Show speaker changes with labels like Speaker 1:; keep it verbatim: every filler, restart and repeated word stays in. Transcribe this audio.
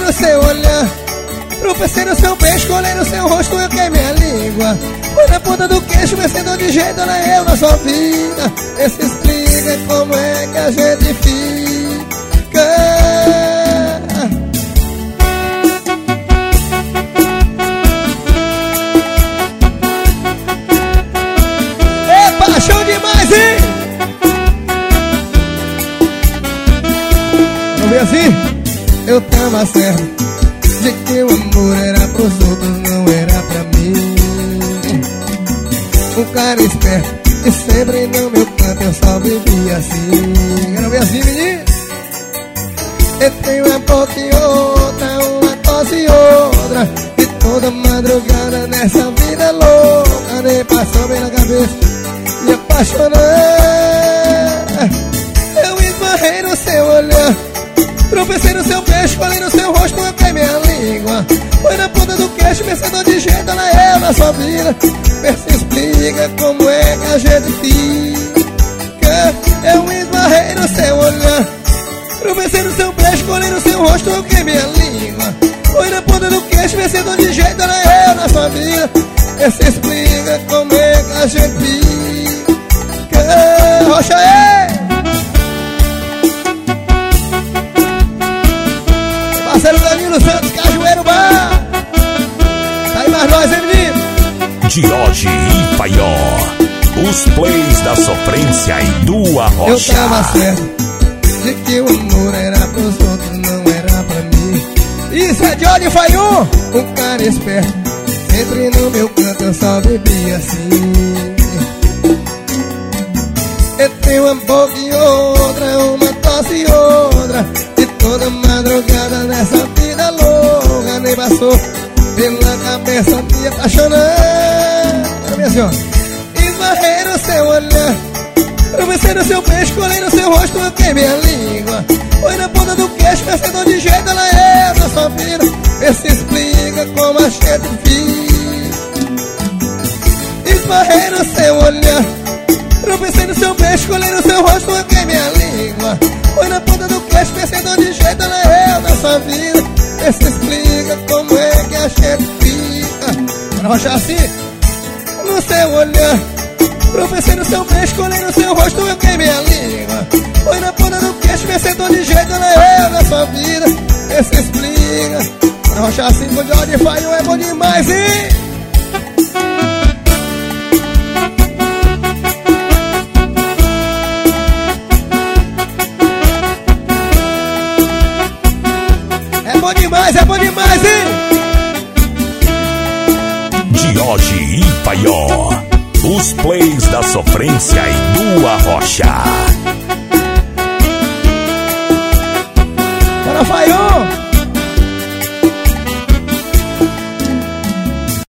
Speaker 1: no seu olhar, tropecei no seu beijo, colei no seu rosto, eu queimei a língua. Foi na ponta do queixo, vencedor de jeito, ela é eu na sua vida. Esse explica como é que a gente fica. É paixão demais, hein? Vamos ver assim? Eu tava certo de que o amor era pros outros, não era pra mim. Um cara esperto e sempre no meu canto eu só vivia assim. Quero ver assim, menino? Eu tenho uma boca e outra, uma tosse e outra, e toda madrugada nessa vida louca nem passou bem na cabeça me apaixonar. Eu esbarrei no seu olhar, tropecei no seu beijo, colei no seu rosto, eu queimei a língua. Foi na ponta do queixo, vencedor de jeito, ela é eu na sua vida. Vê se explica como é que a gente fica. Eu esbarrei no seu olhar, tropecei no seu beijo, colei no seu rosto, eu queimei a língua. Foi na ponta do queixo, vencedor de jeito, ela é eu na sua vida. Vê se explica como é que a gente fica. Rocha aí! Parceiro Danilo Santos, Cajueiro Bar. Tá aí mais nós, hein, menino?
Speaker 2: Dioge e Paió, os plays da sofrência e do Arrocha.
Speaker 1: Eu tava certo de que o amor era pros outros, não era pra mim. Isso é Dioge e Paió, um cara esperto, sempre no meu canto eu só bebia assim. Eu tenho uma boca e outra, uma tosse e outra, e toda madrugada nessa vida louca nem passou pela cabeça me apaixonar. Olha minha senhora. Esbarrei no seu olhar, tropecei no seu beijo, colei no seu rosto, eu queimei a língua. Foi na ponta do queixo, vencedor de jeito, ela é na sua vida. Vê se explica como a gente fica. Esbarrei no seu olhar, tropecei no seu beijo, colei no seu rosto, eu queimei a língua. Foi na ponta do queixo, vencedor de jeito, ela é eu na sua vida. Vê se explica como é que a gente fica. Bora rochar assim? No seu olhar, tropecei no seu beijo, colei no seu rosto, eu queimei a língua. Foi na ponta do queixo, vencedor de jeito, ela é eu na sua vida. Vê se explica. Bora rochar assim com o Dioge e Paió, é bom demais, hein? É bom demais, é bom demais, hein?
Speaker 2: Dioge e Paió, os plays da sofrência e do Arrocha.